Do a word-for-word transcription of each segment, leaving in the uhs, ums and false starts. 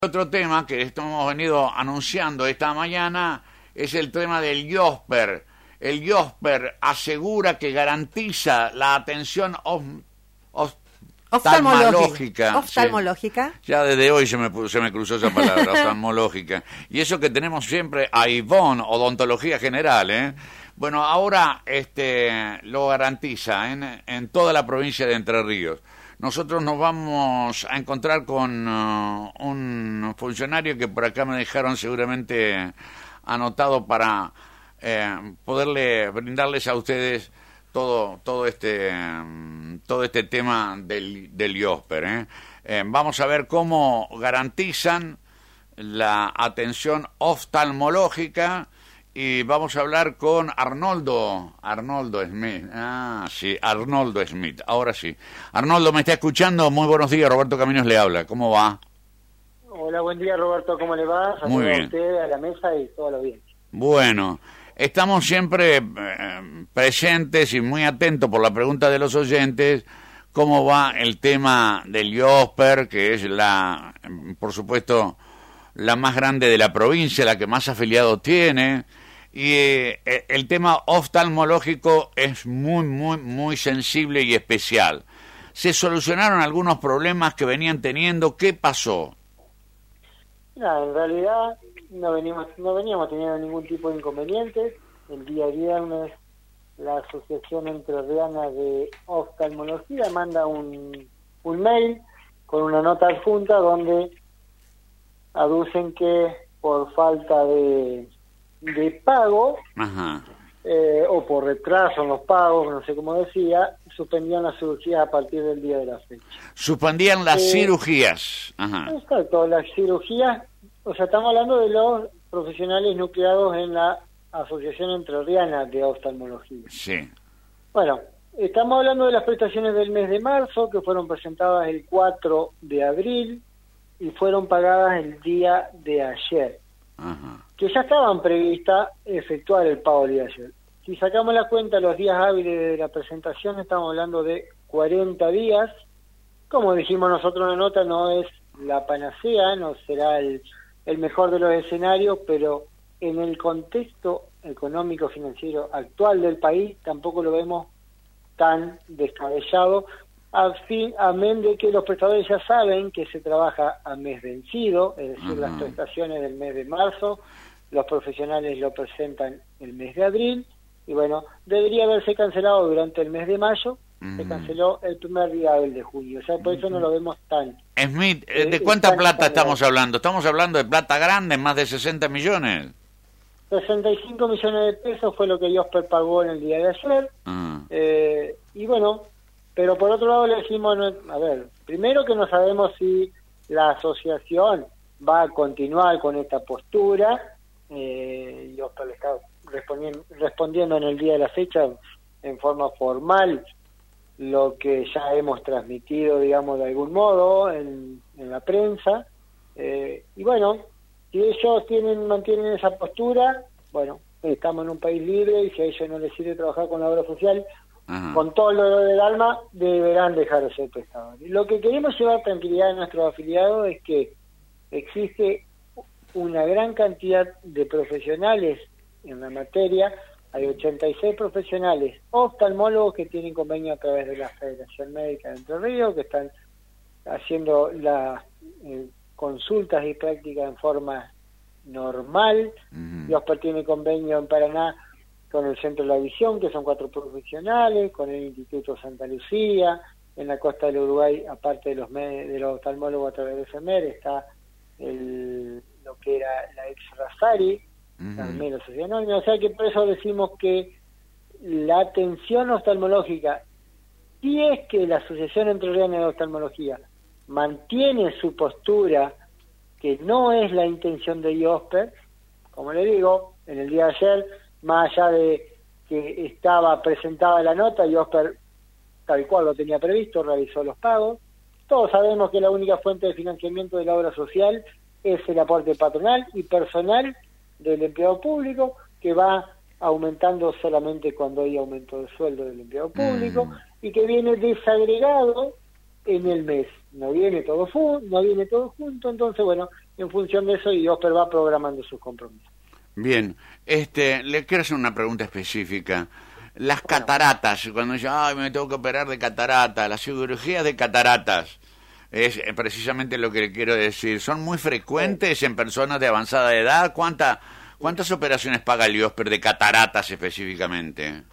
Otro tema que esto hemos venido anunciando esta mañana es el tema del IOSPER. El IOSPER asegura que garantiza la atención of, of, oftalmológica. Oftalmológica. Sí. Ya desde hoy se me, se me cruzó esa palabra, oftalmológica. Y eso que tenemos siempre a Ivonne, odontología general, ¿eh? Bueno, ahora este lo garantiza en, en toda la provincia de Entre Ríos. Nosotros nos vamos a encontrar con uh, un funcionario que por acá me dejaron seguramente anotado para eh, poderle brindarles a ustedes todo todo este um, todo este tema del, del IOSPER. ¿eh? Eh, vamos a ver cómo garantizan la atención oftalmológica. Y vamos a hablar con Arnoldo, Arnoldo Smith. Ah, sí, Arnoldo Smith, ahora sí. Arnoldo, ¿me está escuchando? Muy buenos días, Roberto Caminos le habla. ¿Cómo va? Hola, buen día, Roberto, ¿cómo le va? Saludos Muy bien. A usted, a la mesa y todo lo bien. Bueno, estamos siempre eh, presentes y muy atentos por la pregunta de los oyentes. ¿Cómo va el tema del IOSPER, que es la, por supuesto, la más grande de la provincia, la que más afiliados tiene? Y eh, el tema oftalmológico es muy, muy, muy sensible y especial. ¿Se solucionaron algunos problemas que venían teniendo? ¿Qué pasó? No, en realidad no venimos, no veníamos teniendo ningún tipo de inconvenientes. El día viernes la Asociación Entrerriana de Oftalmología manda un, un mail con una nota adjunta donde aducen que por falta de, de pago Ajá. Eh, o por retraso en los pagos, no sé cómo decía, suspendían las cirugías a partir del día de la fecha. Suspendían las Eh, cirugías. Ajá. Exacto, las cirugías, o sea, estamos hablando de los profesionales nucleados en la Asociación Entrerriana de Oftalmología. Sí. Bueno, estamos hablando de las prestaciones del mes de marzo, que fueron presentadas el cuatro de abril y fueron pagadas el día de ayer. Ajá. Que ya estaban previstas efectuar el pago el día de ayer. Si sacamos la cuenta los días hábiles de la presentación, estamos hablando de cuarenta días. Como dijimos nosotros en la nota, no es la panacea, no será el, el mejor de los escenarios, pero en el contexto económico financiero actual del país tampoco lo vemos tan descabellado, a fin, amén de que los prestadores ya saben que se trabaja a mes vencido, es decir, uh-huh. las prestaciones del mes de marzo, los profesionales lo presentan el mes de abril, y bueno, debería haberse cancelado durante el mes de mayo, uh-huh. se canceló el primer día del de junio, o sea, por eso no lo vemos tan... Smith, ¿de eh, cuánta plata estamos hablando? ¿Estamos hablando de plata grande, más de sesenta millones? sesenta y cinco millones de pesos fue lo que IOSPER pagó en el día de ayer, uh-huh. eh, y bueno... Pero por otro lado le decimos, a ver, primero que no sabemos si la asociación va a continuar con esta postura, eh, y Oscar le está respondiendo, respondiendo en el día de la fecha en forma formal lo que ya hemos transmitido, digamos, de algún modo en, en la prensa, eh, y bueno, si ellos tienen mantienen esa postura, bueno, estamos en un país libre y si a ellos no les sirve trabajar con la obra social, ajá. con todo el dolor del alma, deberán dejar de ser prestadores. Lo que queremos llevar tranquilidad a nuestros afiliados es que existe una gran cantidad de profesionales en la materia. Hay ochenta y seis profesionales oftalmólogos que tienen convenio a través de la Federación Médica de Entre Ríos, que están haciendo las eh, consultas y prácticas en forma normal. Uh-huh. IOSPER tiene convenio en Paraná con el Centro de la Visión, que son cuatro profesionales, con el Instituto Santa Lucía, en la costa del Uruguay, aparte de los de los oftalmólogos a través de F M E R, está el, lo que era la ex Rasari, uh-huh. también la Sociedad Anónima, o sea que por eso decimos que la atención oftalmológica, si es que la Asociación Entrerriana de Oftalmología mantiene su postura, que no es la intención de IOSPER, como le digo, en el día de ayer, más allá de que estaba presentada la nota, IOSPER tal cual lo tenía previsto, realizó los pagos. Todos sabemos que la única fuente de financiamiento de la obra social es el aporte patronal y personal del empleado público, que va aumentando solamente cuando hay aumento de sueldo del empleado público, mm. y que viene desagregado en el mes. No viene todo fu- no viene todo junto, entonces bueno, en función de eso IOSPER va programando sus compromisos. Bien, este, le quiero hacer una pregunta específica. Las cataratas, cuando dicen, ay, me tengo que operar de catarata, las cirugías de cataratas, es precisamente lo que le quiero decir. ¿Son muy frecuentes en personas de avanzada edad? ¿Cuánta, ¿Cuántas operaciones paga el IOSPER de cataratas específicamente?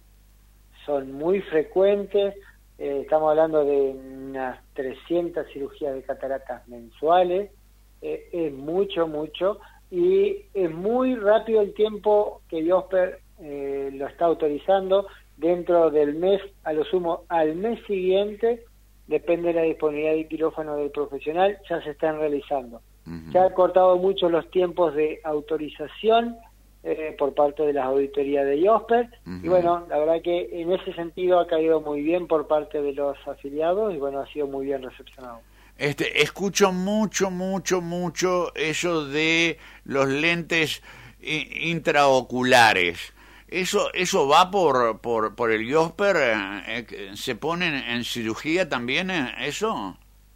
Son muy frecuentes, eh, estamos hablando de unas trescientas cirugías de cataratas mensuales, eh, es mucho, mucho, y es muy rápido el tiempo que IOSPER eh, lo está autorizando. Dentro del mes, a lo sumo al mes siguiente, depende de la disponibilidad de quirófano del profesional, ya se están realizando. Uh-huh. Se han cortado mucho los tiempos de autorización eh, por parte de las auditorías de IOSPER, uh-huh. y bueno, la verdad que en ese sentido ha caído muy bien por parte de los afiliados, y bueno, ha sido muy bien recepcionado. Este, escucho mucho, mucho, mucho eso de los lentes intraoculares. ¿Eso eso va por por, por el IOSPER? Eh, ¿Se ponen en cirugía también eso?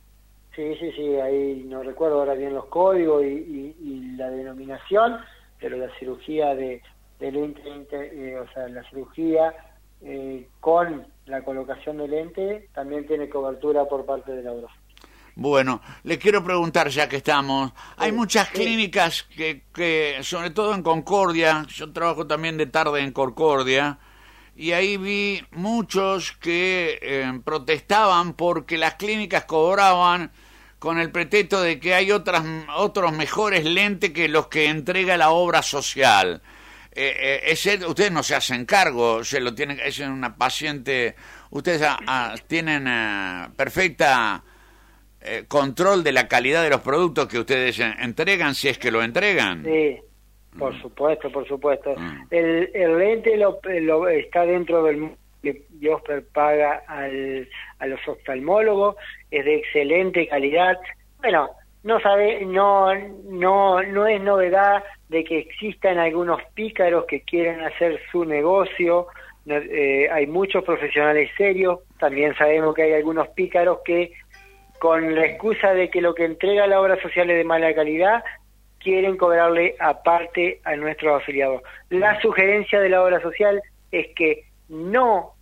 Sí, sí, sí, ahí no recuerdo ahora bien los códigos y, y, y la denominación, pero la cirugía de, de lente, eh, o sea, la cirugía eh, con la colocación de lente también tiene cobertura por parte de la obra. Bueno, le quiero preguntar, ya que estamos, hay sí, muchas sí. clínicas que, que, sobre todo en Concordia, yo trabajo también de tarde en Concordia, y ahí vi muchos que eh, protestaban porque las clínicas cobraban con el pretexto de que hay otras otros mejores lentes que los que entrega la obra social. Eh, eh, ese, ustedes no se hacen cargo, se lo tienen, es una paciente, ustedes a, a, tienen a, perfecta eh, control de la calidad de los productos que ustedes entregan, si es que lo entregan. Sí, por mm. supuesto, por supuesto. Mm. El, el lente lo, lo está dentro del que IOSPER paga al, a los oftalmólogos, es de excelente calidad. Bueno, no sabe, no, no, no es novedad de que existan algunos pícaros que quieren hacer su negocio. No, eh, hay muchos profesionales serios, también sabemos que hay algunos pícaros que con la excusa de que lo que entrega la obra social es de mala calidad, quieren cobrarle aparte a nuestros afiliados. La sugerencia de la obra social es que no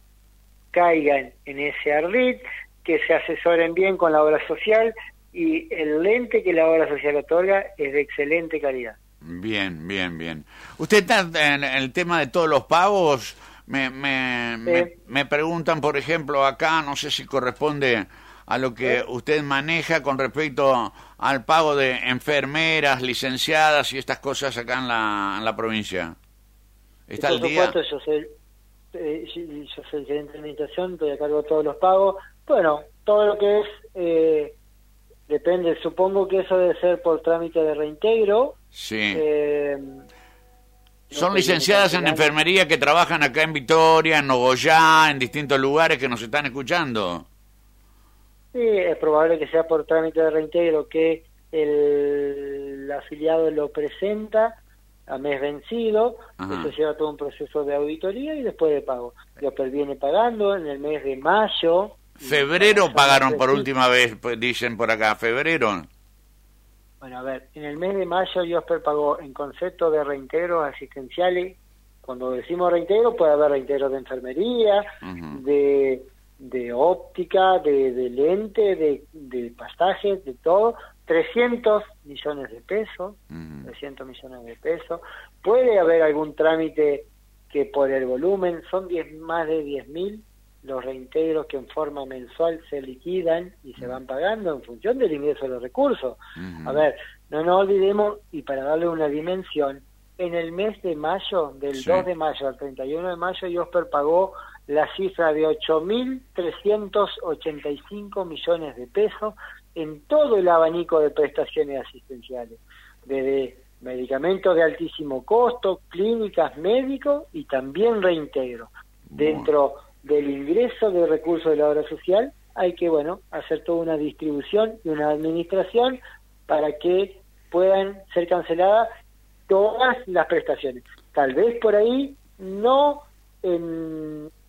caigan en ese ardid, que se asesoren bien con la obra social, y el lente que la obra social otorga es de excelente calidad. Bien, bien, bien. Usted está en el tema de todos los pagos. Me, me, sí. me, me preguntan, por ejemplo, acá, no sé si corresponde a lo que ¿Eh? usted maneja con respecto al pago de enfermeras, licenciadas y estas cosas acá en la, en la provincia. ¿Está al día? Por supuesto, yo soy, eh, yo soy gerente de administración, estoy a cargo de todos los pagos. Bueno, todo lo que es, eh, depende, supongo que eso debe ser por trámite de reintegro. Sí. Eh, Son no licenciadas en enfermería que trabajan acá en Vitoria, en Nogoyá, en distintos lugares que nos están escuchando. Sí, es probable que sea por trámite de reintegro que el, el afiliado lo presenta a mes vencido. Ajá. Eso lleva todo un proceso de auditoría y después de pago. Lo que viene pagando en el mes de mayo. Febrero pagaron por última vez, pues, dicen por acá, febrero. Bueno, a ver, en el mes de mayo IOSPER pagó en concepto de reintegros asistenciales. Cuando decimos reintegro puede haber reintegro de enfermería, uh-huh. de... de óptica, de, de lente, de, de pasajes, de todo, trescientos millones de pesos, uh-huh. trescientos millones de pesos. Puede haber algún trámite que por el volumen, son diez, más de diez mil los reintegros que en forma mensual se liquidan y se van pagando en función del ingreso de los recursos. Uh-huh. A ver, no nos olvidemos, y para darle una dimensión, en el mes de mayo, del sí. dos de mayo al treinta y uno de mayo, IOSPER pagó la cifra de ocho mil trescientos ochenta y cinco millones de pesos en todo el abanico de prestaciones asistenciales, desde medicamentos de altísimo costo, clínicas, médicos y también reintegro. Dentro del ingreso de recursos de la obra social hay que, bueno, hacer toda una distribución y una administración para que puedan ser canceladas todas las prestaciones. Tal vez por ahí no en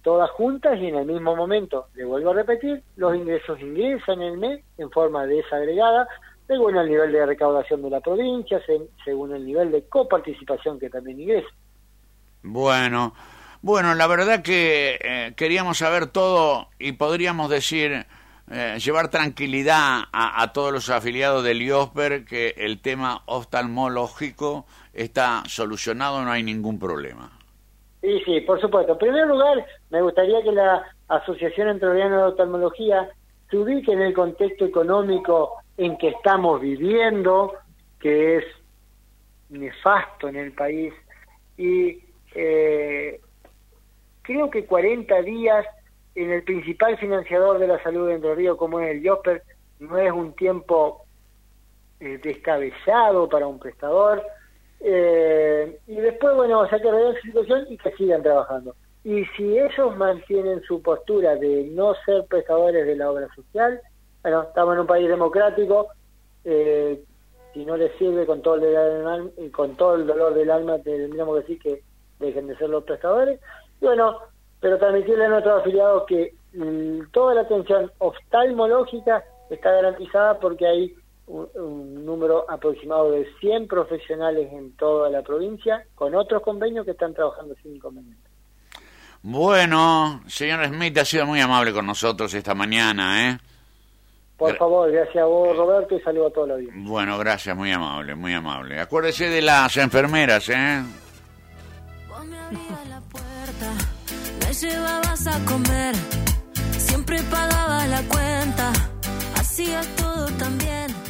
todas juntas y en el mismo momento, le vuelvo a repetir, los ingresos ingresan en el mes en forma desagregada, según el nivel de recaudación de la provincia, se, según el nivel de coparticipación que también ingresa. Bueno, bueno, la verdad que eh, queríamos saber todo y podríamos decir, eh, llevar tranquilidad a, a todos los afiliados del IOSPER que el tema oftalmológico está solucionado, no hay ningún problema. Sí, sí, por supuesto. En primer lugar, me gustaría que la Asociación Entrerriana de Oftalmología se ubique en el contexto económico en que estamos viviendo, que es nefasto en el país, y eh, creo que cuarenta días en el principal financiador de la salud de Entre Ríos, como es el IOSPER, no es un tiempo eh, descabellado para un prestador. Eh, y después, bueno, o sea, que revean su situación y que sigan trabajando. Y si ellos mantienen su postura de no ser prestadores de la obra social, bueno, estamos en un país democrático, eh, si no les sirve con todo el dolor, con todo el dolor del alma, tendríamos que decir que dejen de ser los prestadores. Y bueno, pero transmitirle a nuestros afiliados que mm, toda la atención oftalmológica está garantizada porque hay Un, un número aproximado de cien profesionales en toda la provincia, con otros convenios que están trabajando sin inconveniente. Bueno, señor Smith, ha sido muy amable con nosotros esta mañana, ¿eh? Por Gra- favor, gracias a vos, Roberto, y saludo a todos los días. Bueno, gracias, muy amable, muy amable. Acuérdese de las enfermeras, ¿eh? Vos me abrías la puerta, me llevabas a comer, siempre pagabas la cuenta, hacías todo tan bien.